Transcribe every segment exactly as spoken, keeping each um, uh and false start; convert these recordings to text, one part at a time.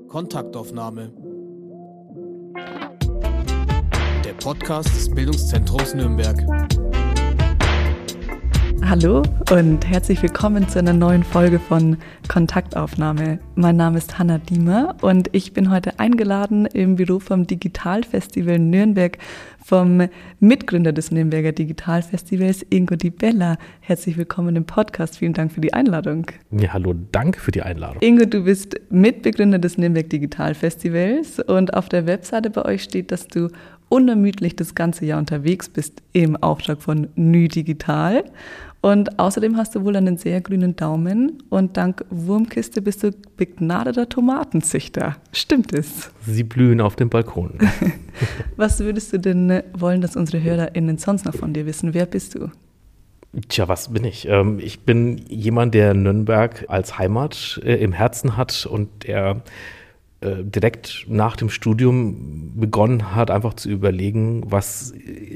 Kontaktaufnahme. Der Podcast des Bildungszentrums Nürnberg. Hallo und herzlich willkommen zu einer neuen Folge von Kontaktaufnahme. Mein Name ist Hanna Diemer und ich bin heute eingeladen im Büro vom Digitalfestival Nürnberg vom Mitgründer des Nürnberger Digitalfestivals, Ingo Di Bella. Herzlich willkommen im Podcast. Vielen Dank für die Einladung. Ja, hallo, danke für die Einladung. Ingo, du bist Mitbegründer des Nürnberg Digitalfestivals und auf der Webseite bei euch steht, dass du unermüdlich das ganze Jahr unterwegs bist im Auftrag von Nü Digital. Und außerdem hast du wohl einen sehr grünen Daumen und dank Wurmkiste bist du begnadeter Tomatenzüchter. Stimmt es? Sie blühen auf dem Balkon. Was würdest du denn wollen, dass unsere HörerInnen sonst noch von dir wissen? Wer bist du? Tja, was bin ich? Ich bin jemand, der Nürnberg als Heimat im Herzen hat und der direkt nach dem Studium begonnen hat, einfach zu überlegen, was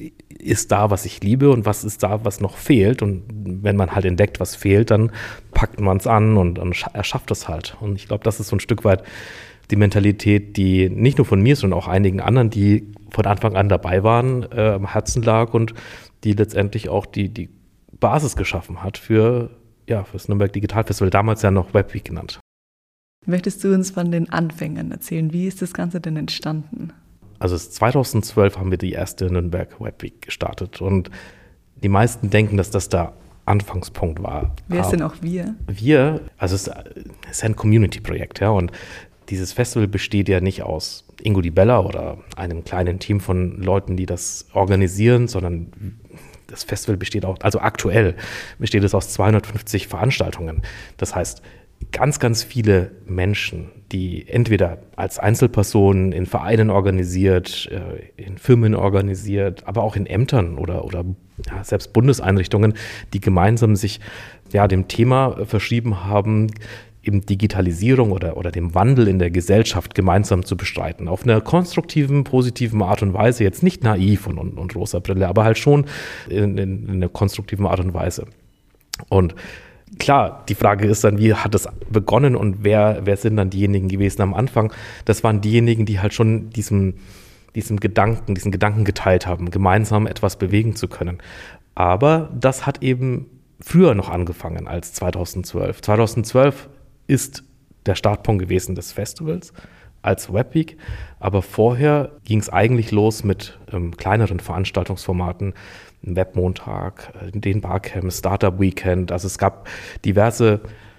ist da, was ich liebe und was ist da, was noch fehlt. Und wenn man halt entdeckt, was fehlt, dann packt man es an und dann erschafft es halt. Und ich glaube, das ist so ein Stück weit die Mentalität, die nicht nur von mir, sondern auch einigen anderen, die von Anfang an dabei waren, äh, am Herzen lag und die letztendlich auch die, die Basis geschaffen hat für, ja, für das Nürnberg Digitalfestival, damals ja noch Webweek genannt. Möchtest du uns von den Anfängen erzählen? Wie ist das Ganze denn entstanden? Also zweitausendzwölf haben wir die erste Nürnberg Webweek gestartet und die meisten denken, dass das der Anfangspunkt war. Wer ist denn auch wir? Wir, also es ist ein Community-Projekt, ja, und dieses Festival besteht ja nicht aus Ingo Di Bella oder einem kleinen Team von Leuten, die das organisieren, sondern das Festival besteht auch, also aktuell besteht es aus zweihundertfünfzig Veranstaltungen. Das heißt, ganz, ganz viele Menschen, die entweder als Einzelpersonen in Vereinen organisiert, in Firmen organisiert, aber auch in Ämtern oder, oder ja, selbst Bundeseinrichtungen, die gemeinsam sich ja, dem Thema verschrieben haben, eben Digitalisierung oder, oder dem Wandel in der Gesellschaft gemeinsam zu bestreiten. Auf einer konstruktiven, positiven Art und Weise, jetzt nicht naiv und, und, und rosa Brille, aber halt schon in, in, in einer konstruktiven Art und Weise. Und klar, die Frage ist dann, wie hat es begonnen und wer, wer sind dann diejenigen gewesen am Anfang? Das waren diejenigen, die halt schon diesem, diesem Gedanken, diesen Gedanken geteilt haben, gemeinsam etwas bewegen zu können. Aber das hat eben früher noch angefangen als zweitausendzwölf. zweitausendzwölf ist der Startpunkt gewesen des Festivals als Webweek, aber vorher ging es eigentlich los mit ähm, kleineren Veranstaltungsformaten, Webmontag, den Barcamp, Startup Weekend. Also es gab diverse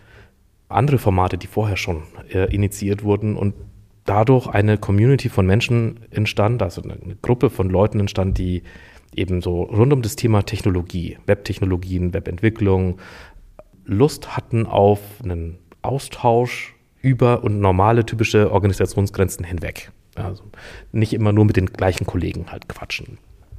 andere Formate, die vorher schon äh, initiiert wurden und dadurch eine Community von Menschen entstand, also eine, eine Gruppe von Leuten entstand, die eben so rund um das Thema Technologie, Webtechnologien, Webentwicklung Lust hatten auf einen Austausch über und normale typische Organisationsgrenzen hinweg. Also nicht immer nur mit den gleichen Kollegen halt quatschen.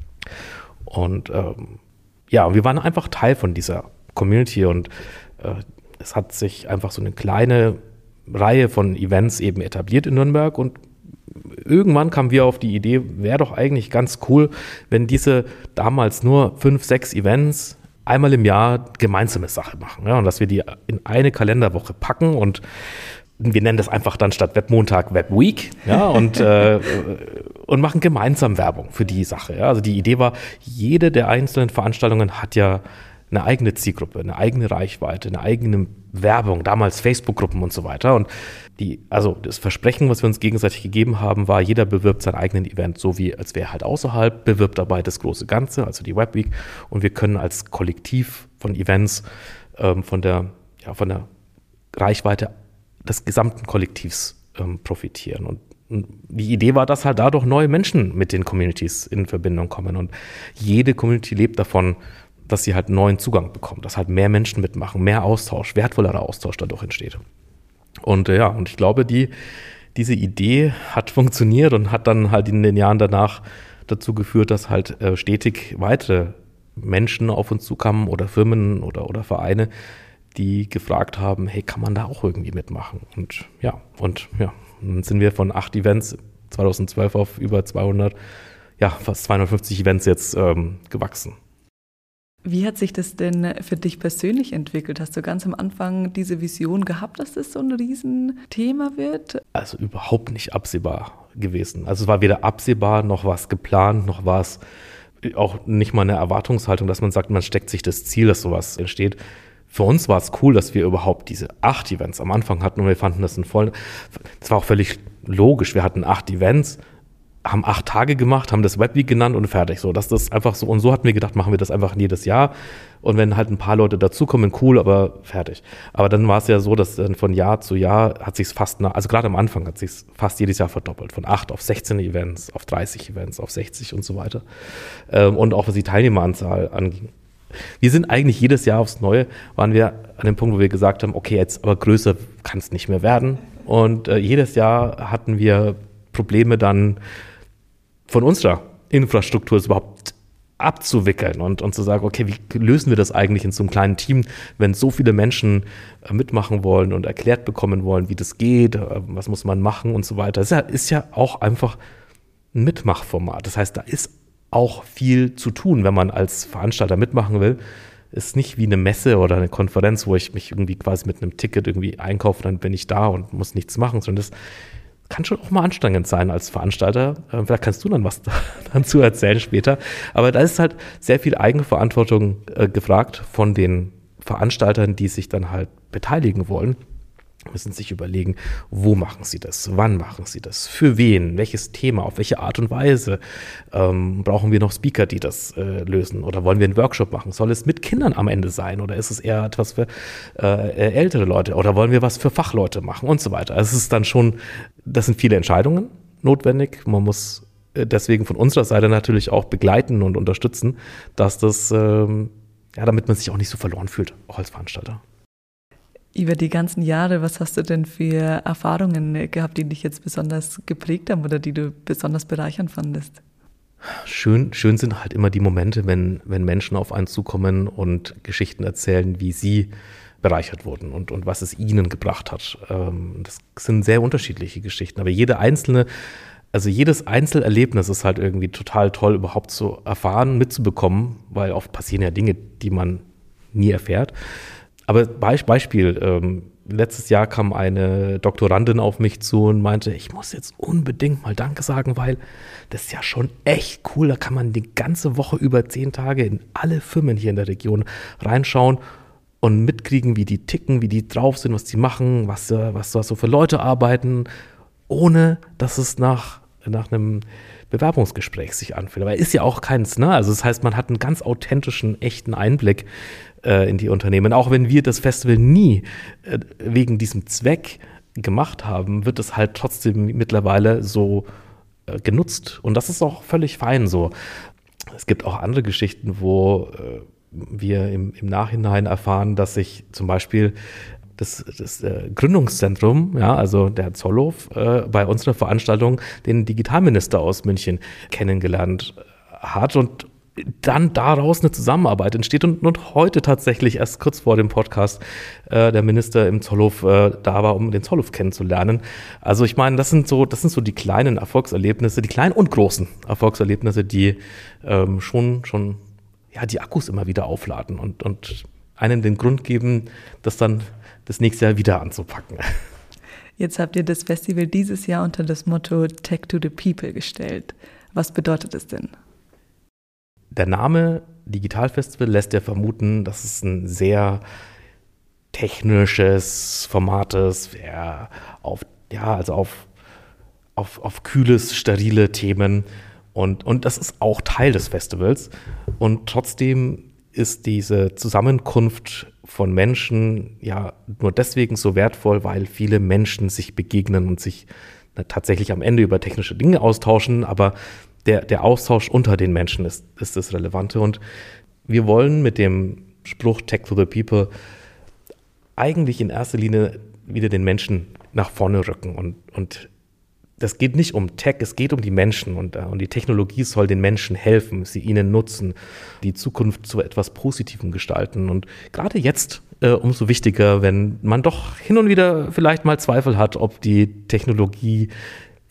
Und ähm, ja, wir waren einfach Teil von dieser Community und äh, es hat sich einfach so eine kleine Reihe von Events eben etabliert in Nürnberg und irgendwann kamen wir auf die Idee, wäre doch eigentlich ganz cool, wenn diese damals nur fünf, sechs Events einmal im Jahr gemeinsame Sache machen, ja, und dass wir die in eine Kalenderwoche packen und wir nennen das einfach dann statt Webmontag Webweek, ja, und, äh, und machen gemeinsam Werbung für die Sache. Ja. Also die Idee war, jede der einzelnen Veranstaltungen hat ja eine eigene Zielgruppe, eine eigene Reichweite, eine eigene Werbung, damals Facebook-Gruppen und so weiter. Und die, also das Versprechen, was wir uns gegenseitig gegeben haben, war, jeder bewirbt sein eigenes Event, so wie als wäre halt außerhalb, bewirbt dabei das große Ganze, also die Webweek. Und wir können als Kollektiv von Events ähm, von der, ja, von der Reichweite des gesamten Kollektivs ähm, profitieren. Und, und die Idee war, dass halt dadurch neue Menschen mit den Communities in Verbindung kommen. Und jede Community lebt davon, dass sie halt neuen Zugang bekommt, dass halt mehr Menschen mitmachen, mehr Austausch, wertvollerer Austausch dadurch entsteht. Und äh, ja, und ich glaube, die, diese Idee hat funktioniert und hat dann halt in den Jahren danach dazu geführt, dass halt äh, stetig weitere Menschen auf uns zukamen oder Firmen oder, oder Vereine, die gefragt haben, hey, kann man da auch irgendwie mitmachen? Und ja, und ja, dann sind wir von acht Events zweitausendzwölf auf über zweihundert, ja, fast zweihundertfünfzig Events jetzt ähm, gewachsen. Wie hat sich das denn für dich persönlich entwickelt? Hast du ganz am Anfang diese Vision gehabt, dass das so ein Riesenthema wird? Also überhaupt nicht absehbar gewesen. Also es war weder absehbar, noch war es geplant, noch war es auch nicht mal eine Erwartungshaltung, dass man sagt, man steckt sich das Ziel, dass sowas entsteht. Für uns war es cool, dass wir überhaupt diese acht Events am Anfang hatten und wir fanden das ein voll. Das war auch völlig logisch. Wir hatten acht Events, haben acht Tage gemacht, haben das Webweek genannt und fertig. So, dass das einfach so, und so hatten wir gedacht, machen wir das einfach jedes Jahr. Und wenn halt ein paar Leute dazukommen, cool, aber fertig. Aber dann war es ja so, dass dann von Jahr zu Jahr hat sich es fast, also gerade am Anfang hat sich es fast jedes Jahr verdoppelt. Von acht auf sechzehn Events, auf dreißig Events, auf sechzig und so weiter. Und auch was die Teilnehmeranzahl anging. Wir sind eigentlich jedes Jahr aufs Neue, waren wir an dem Punkt, wo wir gesagt haben, okay, jetzt aber größer kann es nicht mehr werden. Und äh, jedes Jahr hatten wir Probleme dann von unserer Infrastruktur es überhaupt abzuwickeln und, und zu sagen, okay, wie lösen wir das eigentlich in so einem kleinen Team, wenn so viele Menschen äh, mitmachen wollen und erklärt bekommen wollen, wie das geht, äh, was muss man machen und so weiter. Das ist ja, ist ja auch einfach ein Mitmachformat. Das heißt, da ist auch viel zu tun, wenn man als Veranstalter mitmachen will. Ist nicht wie eine Messe oder eine Konferenz, wo ich mich irgendwie quasi mit einem Ticket irgendwie einkaufe, dann bin ich da und muss nichts machen, sondern das kann schon auch mal anstrengend sein als Veranstalter. Vielleicht kannst du dann was dazu erzählen später. Aber da ist halt sehr viel Eigenverantwortung äh, gefragt von den Veranstaltern, die sich dann halt beteiligen wollen. Müssen sich überlegen, wo machen sie das, wann machen sie das, für wen, welches Thema, auf welche Art und Weise. Ähm, brauchen wir noch Speaker, die das äh, lösen, oder wollen wir einen Workshop machen? Soll es mit Kindern am Ende sein oder ist es eher etwas für äh, ältere Leute oder wollen wir was für Fachleute machen und so weiter. Also es ist dann schon, das sind viele Entscheidungen notwendig. Man muss äh, deswegen von unserer Seite natürlich auch begleiten und unterstützen, dass das, ähm, ja, damit man sich auch nicht so verloren fühlt, auch als Veranstalter. Über die ganzen Jahre, was hast du denn für Erfahrungen gehabt, die dich jetzt besonders geprägt haben oder die du besonders bereichernd fandest? Schön, schön sind halt immer die Momente, wenn, wenn Menschen auf einen zukommen und Geschichten erzählen, wie sie bereichert wurden und, und was es ihnen gebracht hat. Das sind sehr unterschiedliche Geschichten, aber jede einzelne, also jedes Einzelerlebnis ist halt irgendwie total toll, überhaupt zu erfahren, mitzubekommen, weil oft passieren ja Dinge, die man nie erfährt. Aber Beispiel, ähm, letztes Jahr kam eine Doktorandin auf mich zu und meinte, ich muss jetzt unbedingt mal Danke sagen, weil das ist ja schon echt cool. Da kann man die ganze Woche über zehn Tage in alle Firmen hier in der Region reinschauen und mitkriegen, wie die ticken, wie die drauf sind, was die machen, was, was da so für Leute arbeiten, ohne dass es nach, nach einem Bewerbungsgespräch sich anfühlt. Aber ist ja auch keins, ne? Also das heißt, man hat einen ganz authentischen, echten Einblick äh, in die Unternehmen. Auch wenn wir das Festival nie äh, wegen diesem Zweck gemacht haben, wird es halt trotzdem mittlerweile so äh, genutzt. Und das ist auch völlig fein so. Es gibt auch andere Geschichten, wo äh, wir im, im Nachhinein erfahren, dass sich zum Beispiel das, das äh, Gründungszentrum, ja, also der Zollhof, äh, bei unserer Veranstaltung den Digitalminister aus München kennengelernt hat und dann daraus eine Zusammenarbeit entsteht und, und heute tatsächlich erst kurz vor dem Podcast äh, der Minister im Zollhof äh, da war, um den Zollhof kennenzulernen. Also ich meine, das sind so, das sind so die kleinen Erfolgserlebnisse, die kleinen und großen Erfolgserlebnisse, die ähm, schon, schon ja, die Akkus immer wieder aufladen und, und einem den Grund geben, das dann das nächste Jahr wieder anzupacken. Jetzt habt ihr das Festival dieses Jahr unter das Motto Tech to the People gestellt. Was bedeutet das denn? Der Name Digitalfestival lässt ja vermuten, dass es ein sehr technisches Format ist, sehr auf, ja, also auf, auf, auf kühles, sterile Themen. Und, und das ist auch Teil des Festivals. Und trotzdem ist diese Zusammenkunft von Menschen ja nur deswegen so wertvoll, weil viele Menschen sich begegnen und sich na, tatsächlich am Ende über technische Dinge austauschen, aber der, der Austausch unter den Menschen ist, ist das Relevante. Und wir wollen mit dem Spruch Tech to the People eigentlich in erster Linie wieder den Menschen nach vorne rücken. Und, und das geht nicht um Tech, es geht um die Menschen und, und die Technologie soll den Menschen helfen, sie ihnen nutzen, die Zukunft zu etwas Positivem gestalten. Und gerade jetzt äh, umso wichtiger, wenn man doch hin und wieder vielleicht mal Zweifel hat, ob die Technologie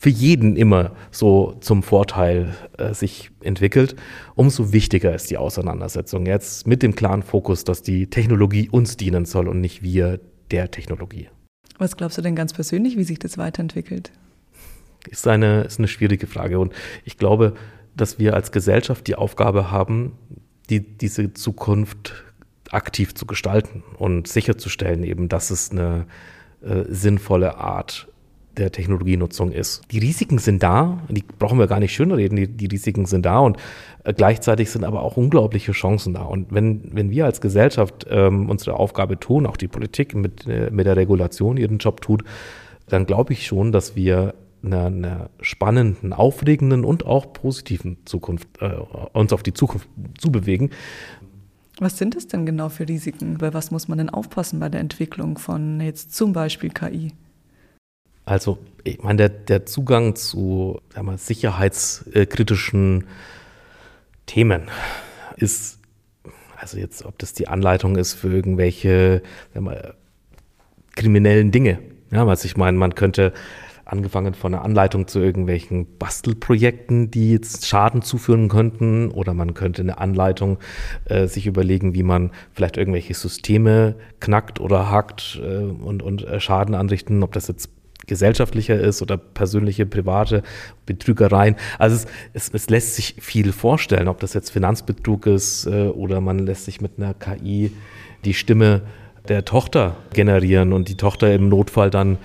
für jeden immer so zum Vorteil äh, sich entwickelt, umso wichtiger ist die Auseinandersetzung jetzt mit dem klaren Fokus, dass die Technologie uns dienen soll und nicht wir der Technologie. Was glaubst du denn ganz persönlich, wie sich das weiterentwickelt? Ist eine, ist eine schwierige Frage und ich glaube, dass wir als Gesellschaft die Aufgabe haben, die, diese Zukunft aktiv zu gestalten und sicherzustellen eben, dass es eine äh, sinnvolle Art der Technologienutzung ist. Die Risiken sind da, die brauchen wir gar nicht schönreden, die, die Risiken sind da und äh, gleichzeitig sind aber auch unglaubliche Chancen da. Und wenn, wenn wir als Gesellschaft ähm, unsere Aufgabe tun, auch die Politik mit, äh, mit der Regulation ihren Job tut, dann glaube ich schon, dass wir einer, einer spannenden, aufregenden und auch positiven Zukunft, äh, uns auf die Zukunft zubewegen. Was sind es denn genau für Risiken? Bei was muss man denn aufpassen bei der Entwicklung von jetzt zum Beispiel K I? Also, ich meine, der, der Zugang zu sagen wir, sicherheitskritischen Themen ist, also jetzt, ob das die Anleitung ist für irgendwelche sagen wir, kriminellen Dinge. Ja, was ich meine, man könnte angefangen von einer Anleitung zu irgendwelchen Bastelprojekten, die jetzt Schaden zuführen könnten, oder man könnte eine Anleitung äh, sich überlegen, wie man vielleicht irgendwelche Systeme knackt oder hackt äh, und, und äh, Schaden anrichten, ob das jetzt gesellschaftlicher ist oder persönliche, private Betrügereien. Also es, es, es lässt sich viel vorstellen, ob das jetzt Finanzbetrug ist äh, oder man lässt sich mit einer K I die Stimme der Tochter generieren und die Tochter im Notfall dann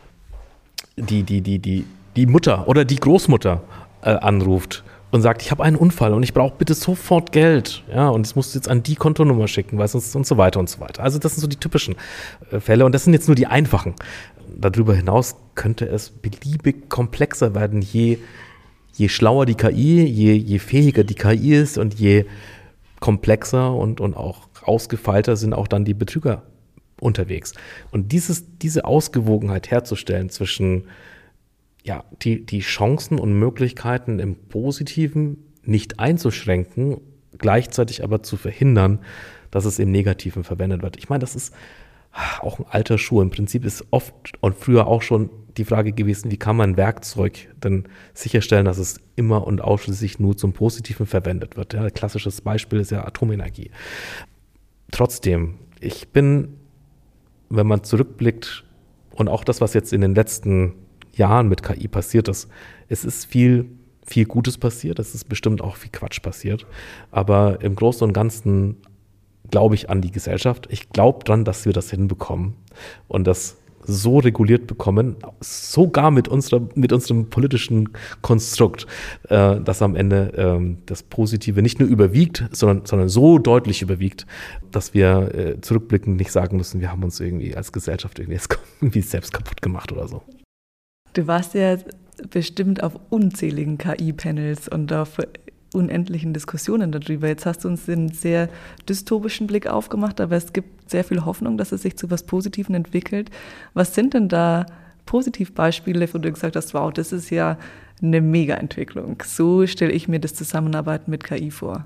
die, die, die, die, die Mutter oder die Großmutter äh, anruft und sagt, ich habe einen Unfall und ich brauche bitte sofort Geld. Ja, und das musst du jetzt an die Kontonummer schicken, weil sonst und so weiter und so weiter. Also das sind so die typischen äh, Fälle und das sind jetzt nur die einfachen. Darüber hinaus könnte es beliebig komplexer werden, je, je schlauer die K I, je, je fähiger die K I ist und je komplexer und, und auch ausgefeilter sind auch dann die Betrüger unterwegs. Und dieses, diese Ausgewogenheit herzustellen zwischen ja, die, die Chancen und Möglichkeiten im Positiven nicht einzuschränken, gleichzeitig aber zu verhindern, dass es im Negativen verwendet wird. Ich meine, das ist auch ein alter Schuh. Im Prinzip ist oft und früher auch schon die Frage gewesen, wie kann man Werkzeug denn sicherstellen, dass es immer und ausschließlich nur zum Positiven verwendet wird. Ja, ein klassisches Beispiel ist ja Atomenergie. Trotzdem, ich bin, wenn man zurückblickt und auch das, was jetzt in den letzten Jahren mit K I passiert ist, es ist viel, viel Gutes passiert, es ist bestimmt auch viel Quatsch passiert, aber im Großen und Ganzen glaube ich an die Gesellschaft. Ich glaube dran, dass wir das hinbekommen und das so reguliert bekommen, sogar mit unserer, mit unserem politischen Konstrukt, äh, dass am Ende äh, das Positive nicht nur überwiegt, sondern, sondern so deutlich überwiegt, dass wir äh, zurückblickend nicht sagen müssen, wir haben uns irgendwie als Gesellschaft irgendwie, irgendwie selbst kaputt gemacht oder so. Du warst ja bestimmt auf unzähligen K I-Panels und auf unendlichen Diskussionen darüber. Jetzt hast du uns einen sehr dystopischen Blick aufgemacht, aber es gibt sehr viel Hoffnung, dass es sich zu was Positivem entwickelt. Was sind denn da Positivbeispiele, wo du gesagt hast, wow, das ist ja eine Mega-Entwicklung. So stelle ich mir das Zusammenarbeiten mit K I vor.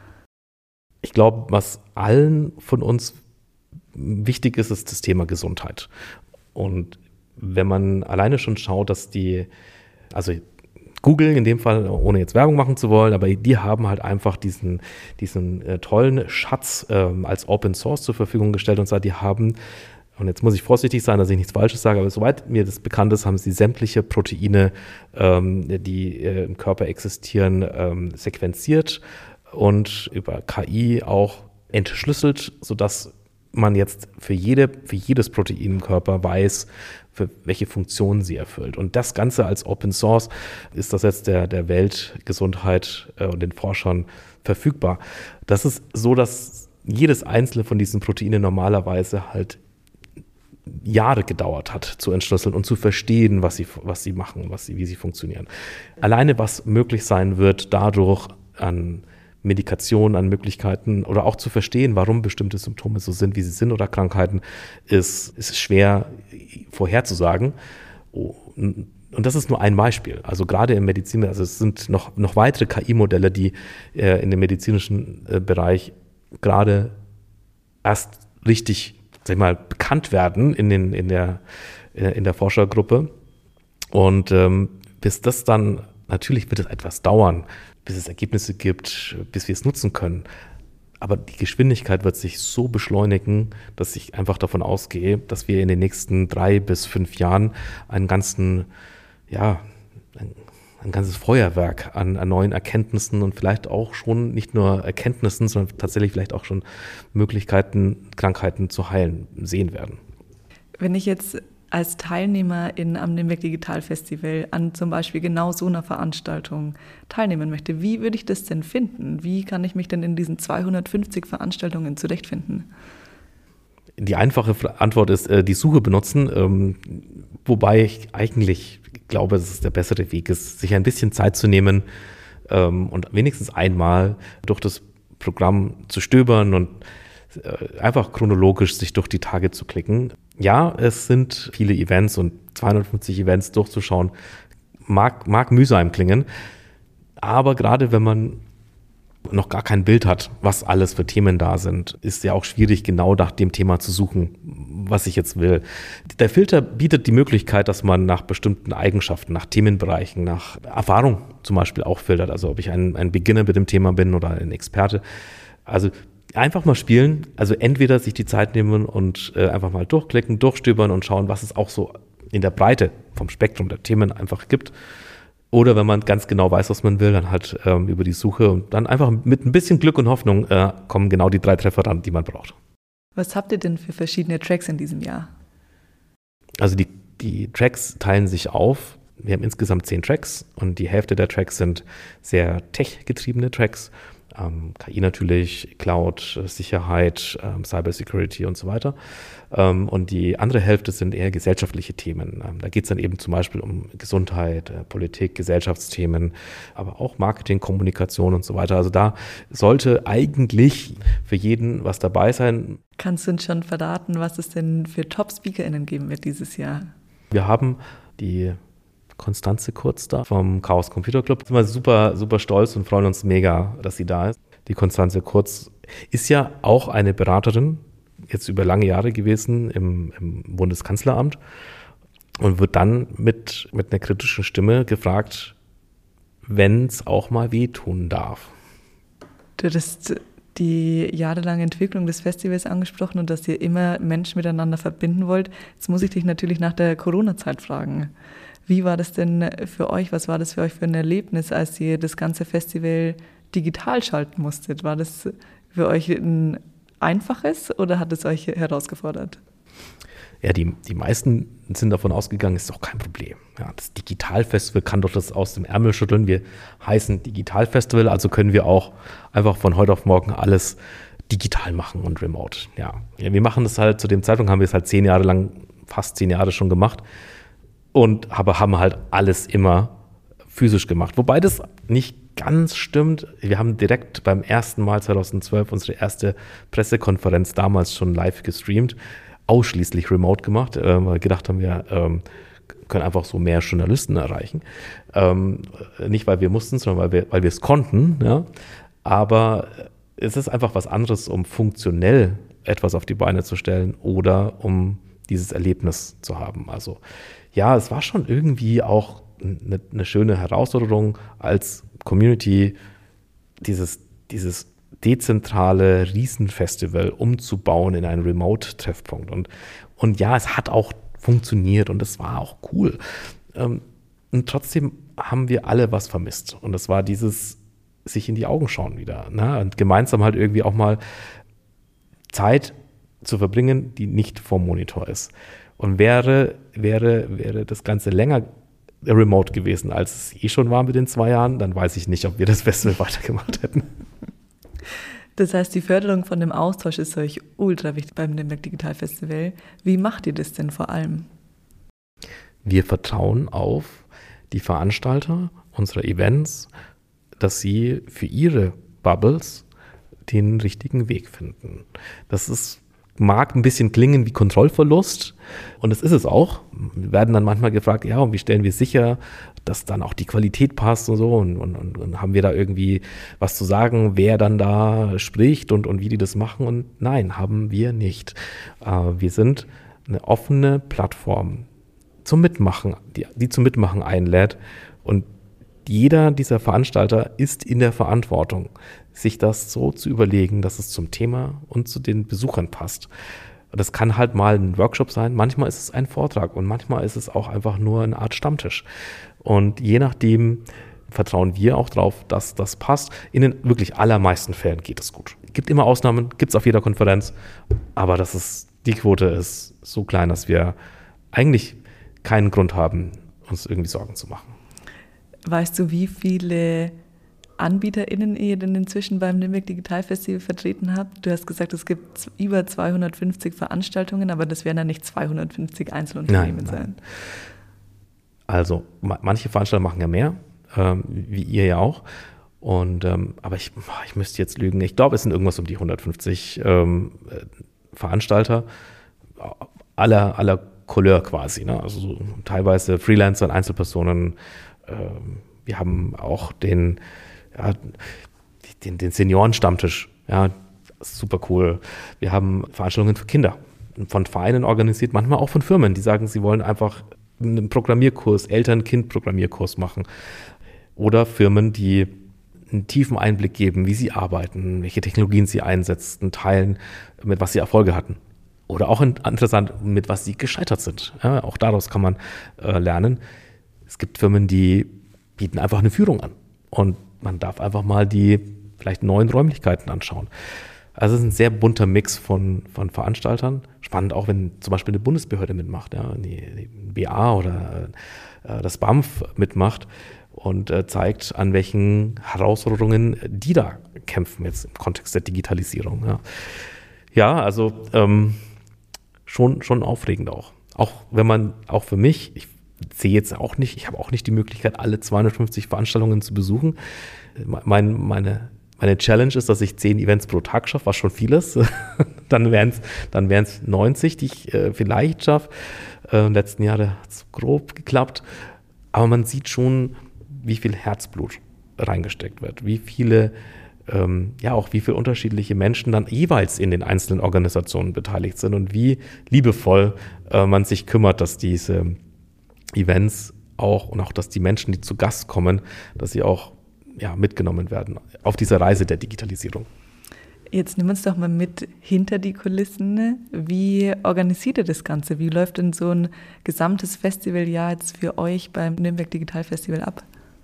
Ich glaube, was allen von uns wichtig ist, ist das Thema Gesundheit. Und wenn man alleine schon schaut, dass die, also Google in dem Fall, ohne jetzt Werbung machen zu wollen, aber die haben halt einfach diesen, diesen äh, tollen Schatz ähm, als Open Source zur Verfügung gestellt und zwar, die haben, und jetzt muss ich vorsichtig sein, dass ich nichts Falsches sage, aber soweit mir das bekannt ist, haben sie sämtliche Proteine, ähm, die äh, im Körper existieren, ähm, sequenziert und über K I auch entschlüsselt, sodass man jetzt für jede, für jedes Protein im Körper weiß, für welche Funktionen sie erfüllt. Und das Ganze als Open Source ist das jetzt der, der Weltgesundheit äh, und den Forschern verfügbar. Das ist so, dass jedes einzelne von diesen Proteinen normalerweise halt Jahre gedauert hat zu entschlüsseln und zu verstehen, was sie, was sie machen, was sie, wie sie funktionieren. Alleine was möglich sein wird, dadurch an Medikation, an Möglichkeiten oder auch zu verstehen, warum bestimmte Symptome so sind, wie sie sind oder Krankheiten, ist, ist schwer vorherzusagen. Und das ist nur ein Beispiel. Also gerade im Medizin, also es sind noch, noch weitere K I-Modelle, die äh, in dem medizinischen äh, Bereich gerade erst richtig, sag ich mal, bekannt werden in, den, in, der, in der Forschergruppe. Und ähm, bis das dann, natürlich wird es etwas dauern, bis es Ergebnisse gibt, bis wir es nutzen können. Aber die Geschwindigkeit wird sich so beschleunigen, dass ich einfach davon ausgehe, dass wir in den nächsten drei bis fünf Jahren einen ganzen, ja, ein, ein ganzes Feuerwerk an, an neuen Erkenntnissen und vielleicht auch schon nicht nur Erkenntnissen, sondern tatsächlich vielleicht auch schon Möglichkeiten, Krankheiten zu heilen, sehen werden. Wenn ich jetzt als Teilnehmer in, am Nürnberg Digital Festival an zum Beispiel genau so einer Veranstaltung teilnehmen möchte, wie würde ich das denn finden? Wie kann ich mich denn in diesen zweihundertfünfzig Veranstaltungen zurechtfinden? Die einfache Antwort ist, die Suche benutzen, wobei ich eigentlich glaube, dass es der bessere Weg ist, sich ein bisschen Zeit zu nehmen und wenigstens einmal durch das Programm zu stöbern und einfach chronologisch sich durch die Tage zu klicken. Ja, es sind viele Events und zweihundertfünfzig Events durchzuschauen, mag, mag mühsam klingen, aber gerade wenn man noch gar kein Bild hat, was alles für Themen da sind, ist ja auch schwierig, genau nach dem Thema zu suchen, was ich jetzt will. Der Filter bietet die Möglichkeit, dass man nach bestimmten Eigenschaften, nach Themenbereichen, nach Erfahrung zum Beispiel auch filtert, also ob ich ein, ein Beginner mit dem Thema bin oder ein Experte. Also einfach mal spielen, also entweder sich die Zeit nehmen und äh, einfach mal durchklicken, durchstöbern und schauen, was es auch so in der Breite vom Spektrum der Themen einfach gibt. Oder wenn man ganz genau weiß, was man will, dann halt ähm, über die Suche und dann einfach mit ein bisschen Glück und Hoffnung äh, kommen genau die drei Treffer ran, die man braucht. Was habt ihr denn für verschiedene Tracks in diesem Jahr? Also die, die Tracks teilen sich auf. Wir haben insgesamt zehn Tracks und die Hälfte der Tracks sind sehr tech-getriebene Tracks. Ähm, K I natürlich, Cloud, Sicherheit, ähm, Cybersecurity und so weiter. Ähm, und die andere Hälfte sind eher gesellschaftliche Themen. Ähm, da geht es dann eben zum Beispiel um Gesundheit, äh, Politik, Gesellschaftsthemen, aber auch Marketing, Kommunikation und so weiter. Also da sollte eigentlich für jeden was dabei sein. Kannst du uns schon verraten, was es denn für Top-SpeakerInnen geben wird dieses Jahr? Wir haben die Konstanze Kurz da vom Chaos Computer Club. Sind wir super, super stolz und freuen uns mega, dass sie da ist. Die Konstanze Kurz ist ja auch eine Beraterin, jetzt über lange Jahre gewesen im, im Bundeskanzleramt und wird dann mit, mit einer kritischen Stimme gefragt, wenn es auch mal wehtun darf. Du hattest die jahrelange Entwicklung des Festivals angesprochen und dass ihr immer Menschen miteinander verbinden wollt. Jetzt muss ich dich natürlich nach der Corona-Zeit fragen. Wie war das denn für euch? Was war das für euch für ein Erlebnis, als ihr das ganze Festival digital schalten musstet? War das für euch ein einfaches oder hat es euch herausgefordert? Ja, die, die meisten sind davon ausgegangen, ist doch kein Problem. Ja, das Digitalfestival kann doch das aus dem Ärmel schütteln. Wir heißen Digitalfestival, also können wir auch einfach von heute auf morgen alles digital machen und remote. Ja, ja wir machen das halt, zu dem Zeitpunkt haben wir es halt zehn Jahre lang, fast zehn Jahre schon gemacht. Und aber haben halt alles immer physisch gemacht. Wobei das nicht ganz stimmt. Wir haben direkt beim ersten Mal zweitausendzwölf unsere erste Pressekonferenz damals schon live gestreamt, ausschließlich remote gemacht, äh, weil wir gedacht haben, wir ähm, können einfach so mehr Journalisten erreichen. Ähm, nicht, weil wir mussten, sondern weil wir, weil wir es konnten. Ja? Aber es ist einfach was anderes, um funktionell etwas auf die Beine zu stellen oder um dieses Erlebnis zu haben. Also ja, es war schon irgendwie auch eine, eine schöne Herausforderung als Community, dieses, dieses dezentrale Riesenfestival umzubauen in einen Remote-Treffpunkt. Und, und ja, es hat auch funktioniert und es war auch cool. Ähm, und trotzdem haben wir alle was vermisst. Und das war dieses sich in die Augen schauen wieder. Ne? Und gemeinsam halt irgendwie auch mal Zeit zu verbringen, die nicht vom Monitor ist. Und wäre, wäre, wäre das Ganze länger remote gewesen, als es eh schon war mit den zwei Jahren, dann weiß ich nicht, ob wir das Festival weitergemacht hätten. Das heißt, die Förderung von dem Austausch ist euch ultra wichtig beim Nürnberg Digital Festival. Wie macht ihr das denn vor allem? Wir vertrauen auf die Veranstalter unserer Events, dass sie für ihre Bubbles den richtigen Weg finden. Das ist mag ein bisschen klingen wie Kontrollverlust und das ist es auch. Wir werden dann manchmal gefragt, ja, und wie stellen wir sicher, dass dann auch die Qualität passt und so und, und, und, und haben wir da irgendwie was zu sagen, wer dann da spricht und, und wie die das machen und nein, haben wir nicht. Äh, wir sind eine offene Plattform zum Mitmachen, die, die zum Mitmachen einlädt. Und jeder dieser Veranstalter ist in der Verantwortung, sich das so zu überlegen, dass es zum Thema und zu den Besuchern passt. Das kann halt mal ein Workshop sein, manchmal ist es ein Vortrag und manchmal ist es auch einfach nur eine Art Stammtisch. Und je nachdem vertrauen wir auch drauf, dass das passt. In den wirklich allermeisten Fällen geht es gut. Es gibt immer Ausnahmen, gibt es auf jeder Konferenz, aber das ist, die Quote ist so klein, dass wir eigentlich keinen Grund haben, uns irgendwie Sorgen zu machen. Weißt du, wie viele AnbieterInnen ihr denn inzwischen beim Nürnberg Digital Festival vertreten habt? Du hast gesagt, es gibt über zweihundertfünfzig Veranstaltungen, aber das werden dann nicht zweihundertfünfzig Einzelunternehmen nein, nein. sein. Also manche Veranstalter machen ja mehr, ähm, wie ihr ja auch. Und ähm, aber ich, ich müsste jetzt lügen. Ich glaube, es sind irgendwas um die hundertfünfzig ähm, Veranstalter aller, aller Couleur quasi. Ne? Also so teilweise Freelancer und Einzelpersonen. Ähm, wir haben auch den Ja, den, den Seniorenstammtisch, ja, super cool. Wir haben Veranstaltungen für Kinder, von Vereinen organisiert, manchmal auch von Firmen, die sagen, sie wollen einfach einen Programmierkurs, Eltern-Kind-Programmierkurs machen. Oder Firmen, die einen tiefen Einblick geben, wie sie arbeiten, welche Technologien sie einsetzen, teilen, mit was sie Erfolge hatten. Oder auch interessant, mit was sie gescheitert sind. Ja, auch daraus kann man äh, lernen. Es gibt Firmen, die bieten einfach eine Führung an. Und man darf einfach mal die vielleicht neuen Räumlichkeiten anschauen. Also es ist ein sehr bunter Mix von, von Veranstaltern. Spannend auch, wenn zum Beispiel eine Bundesbehörde mitmacht, ja, die, die B A oder äh, das B A M F mitmacht und äh, zeigt, an welchen Herausforderungen die da kämpfen jetzt im Kontext der Digitalisierung. Ja, ja also ähm, schon, schon aufregend auch. Auch wenn man, auch für mich, ich sehe jetzt auch nicht, ich habe auch nicht die Möglichkeit, alle zweihundertfünfzig Veranstaltungen zu besuchen. Mein, meine, meine Challenge ist, dass ich zehn Events pro Tag schaffe, was schon viel ist. Dann wären es dann wären's neunzig, die ich äh, vielleicht schaffe. Äh, in den letzten Jahren hat es grob geklappt. Aber man sieht schon, wie viel Herzblut reingesteckt wird, wie viele, ähm, ja auch wie viele unterschiedliche Menschen dann jeweils in den einzelnen Organisationen beteiligt sind und wie liebevoll äh, man sich kümmert, dass diese Events auch und auch, dass die Menschen, die zu Gast kommen, dass sie auch ja, mitgenommen werden auf dieser Reise der Digitalisierung. Jetzt nimm uns doch mal mit hinter die Kulissen. Wie organisiert ihr das Ganze? Wie läuft denn so ein gesamtes Festivaljahr jetzt für euch beim Nürnberg Digital Festival ab?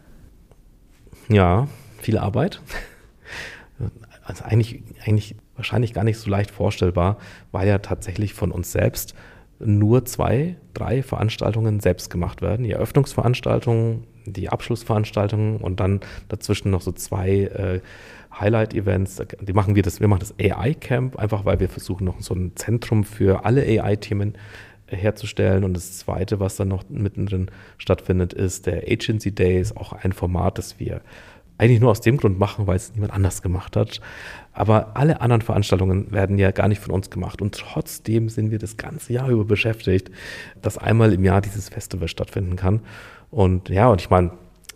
Ja, viel Arbeit. Also eigentlich, eigentlich wahrscheinlich gar nicht so leicht vorstellbar, weil ja tatsächlich von uns selbst nur zwei, drei Veranstaltungen selbst gemacht werden. Die Eröffnungsveranstaltung, die Abschlussveranstaltung und dann dazwischen noch so zwei äh, Highlight-Events. Die machen wir das, wir machen das A I-Camp, einfach weil wir versuchen, noch so ein Zentrum für alle A I-Themen herzustellen. Und das Zweite, was dann noch mittendrin stattfindet, ist der Agency Day, ist auch ein Format, das wir eigentlich nur aus dem Grund machen, weil es niemand anders gemacht hat. Aber alle anderen Veranstaltungen werden ja gar nicht von uns gemacht. Und trotzdem sind wir das ganze Jahr über beschäftigt, dass einmal im Jahr dieses Festival stattfinden kann. Und ja, und ich meine,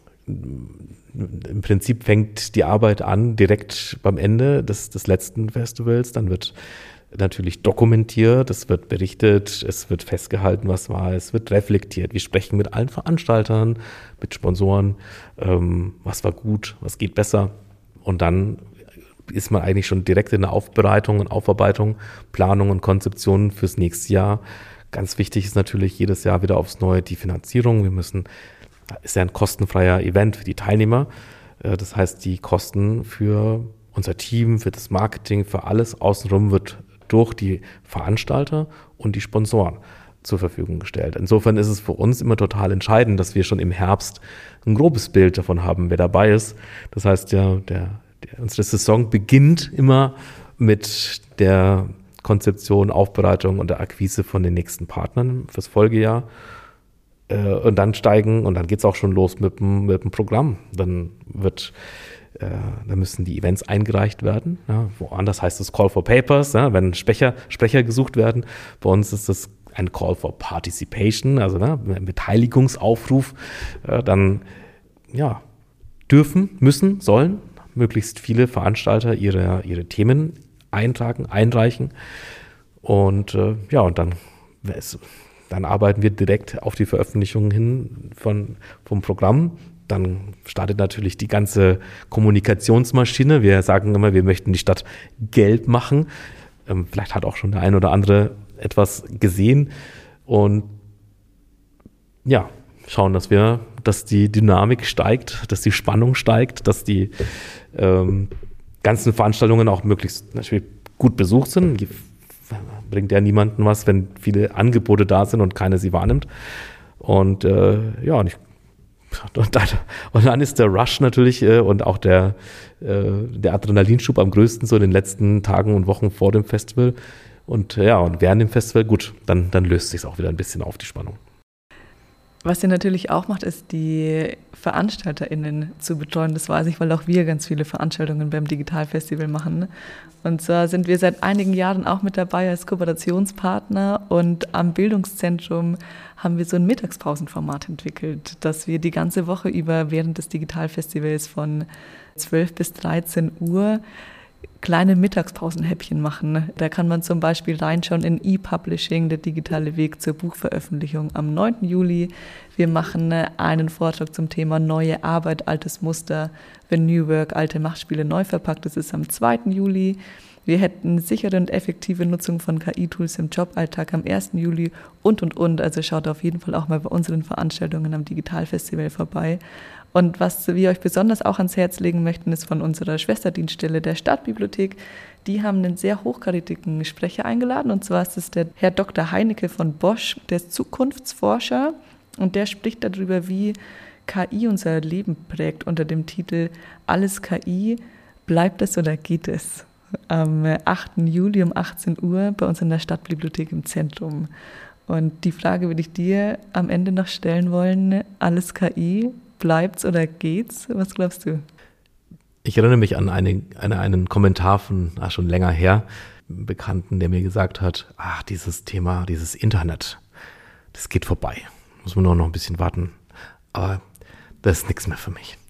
im Prinzip fängt die Arbeit an direkt beim Ende des, des letzten Festivals. Dann wird natürlich dokumentiert, es wird berichtet, es wird festgehalten, was war, es wird reflektiert. Wir sprechen mit allen Veranstaltern, mit Sponsoren, ähm, was war gut, was geht besser. Und dann ist man eigentlich schon direkt in der Aufbereitung und Aufarbeitung, Planung und Konzeption fürs nächste Jahr. Ganz wichtig ist natürlich jedes Jahr wieder aufs Neue die Finanzierung. Wir müssen, ist ja ein kostenfreier Event für die Teilnehmer. Das heißt, die Kosten für unser Team, für das Marketing, für alles außenrum wird durch die Veranstalter und die Sponsoren zur Verfügung gestellt. Insofern ist es für uns immer total entscheidend, dass wir schon im Herbst ein grobes Bild davon haben, wer dabei ist. Das heißt, ja, der, der, unsere Saison beginnt immer mit der Konzeption, Aufbereitung und der Akquise von den nächsten Partnern fürs Folgejahr. Äh, und dann steigen, und dann geht es auch schon los mit dem, mit dem Programm. Dann wird Äh, da müssen die Events eingereicht werden. Ja, woanders heißt es Call for Papers, ja, wenn Sprecher, Sprecher gesucht werden. Bei uns ist das ein Call for Participation, also ne, ein Beteiligungsaufruf. Äh, dann ja, dürfen, müssen, sollen möglichst viele Veranstalter ihre, ihre Themen eintragen, einreichen. Und äh, ja, und dann es, dann arbeiten wir direkt auf die Veröffentlichung hin von, vom Programm. Dann startet natürlich die ganze Kommunikationsmaschine. Wir sagen immer, wir möchten die Stadt Geld machen. Ähm, vielleicht hat auch schon der ein oder andere etwas gesehen. Und ja, schauen, dass wir, dass die Dynamik steigt, dass die Spannung steigt, dass die ähm, ganzen Veranstaltungen auch möglichst natürlich gut besucht sind. Bringt ja niemandem was, wenn viele Angebote da sind und keiner sie wahrnimmt. Und äh, ja, und, ich, und, dann, und dann ist der Rush natürlich äh, und auch der, äh, der Adrenalinschub am größten so in den letzten Tagen und Wochen vor dem Festival. Und ja, und während dem Festival, gut, dann, dann löst sich es auch wieder ein bisschen auf, die Spannung. Was ihr natürlich auch macht, ist die VeranstalterInnen zu betreuen. Das weiß ich, weil auch wir ganz viele Veranstaltungen beim Digitalfestival machen. Und zwar sind wir seit einigen Jahren auch mit dabei als Kooperationspartner und am Bildungszentrum haben wir so ein Mittagspausenformat entwickelt, dass wir die ganze Woche über während des Digitalfestivals von zwölf bis dreizehn Uhr kleine Mittagspausenhäppchen machen. Da kann man zum Beispiel reinschauen in E-Publishing, der digitale Weg zur Buchveröffentlichung am neunten Juli. Wir machen einen Vortrag zum Thema neue Arbeit, altes Muster, wenn New Work alte Machtspiele neu verpackt. Das ist am zweiten Juli. Wir hätten sichere und effektive Nutzung von K I-Tools im Joballtag am ersten Juli und, und, und. Also schaut auf jeden Fall auch mal bei unseren Veranstaltungen am Digitalfestival vorbei. Und was wir euch besonders auch ans Herz legen möchten, ist von unserer Schwesterdienststelle der Stadtbibliothek. Die haben einen sehr hochkarätigen Sprecher eingeladen, und zwar ist es der Herr Doktor Heinecke von Bosch, der ist Zukunftsforscher und der spricht darüber, wie K I unser Leben prägt, unter dem Titel Alles K I, bleibt es oder geht es? Am achten Juli um achtzehn Uhr bei uns in der Stadtbibliothek im Zentrum. Und die Frage würde ich dir am Ende noch stellen wollen, alles K I, bleibt's oder geht's? Was glaubst du? Ich erinnere mich an eine, eine, einen Kommentar von, ach, schon länger her, einem Bekannten, der mir gesagt hat, ach, dieses Thema, dieses Internet, das geht vorbei. Muss man nur noch ein bisschen warten. Aber das ist nichts mehr für mich.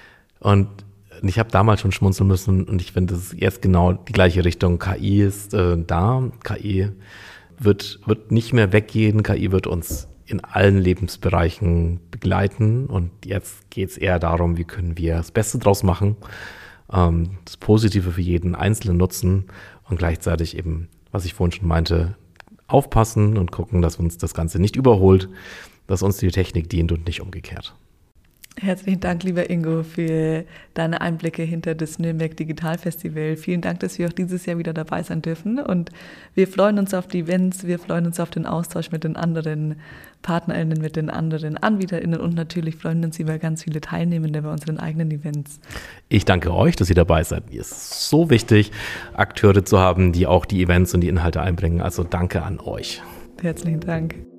Und ich habe damals schon schmunzeln müssen und ich finde, das ist jetzt genau die gleiche Richtung. K I ist äh, da. K I wird, wird nicht mehr weggehen. K I wird uns in allen Lebensbereichen begleiten. Und jetzt geht es eher darum, wie können wir das Beste draus machen, ähm, das Positive für jeden Einzelnen nutzen und gleichzeitig eben, was ich vorhin schon meinte, aufpassen und gucken, dass uns das Ganze nicht überholt, dass uns die Technik dient und nicht umgekehrt. Herzlichen Dank, lieber Ingo, für deine Einblicke hinter das Nürnberg Digital Festival. Vielen Dank, dass wir auch dieses Jahr wieder dabei sein dürfen. Und wir freuen uns auf die Events, wir freuen uns auf den Austausch mit den anderen PartnerInnen, mit den anderen AnbieterInnen und natürlich freuen uns über ganz viele Teilnehmende bei unseren eigenen Events. Ich danke euch, dass ihr dabei seid. Mir ist so wichtig, Akteure zu haben, die auch die Events und die Inhalte einbringen. Also danke an euch. Herzlichen Dank.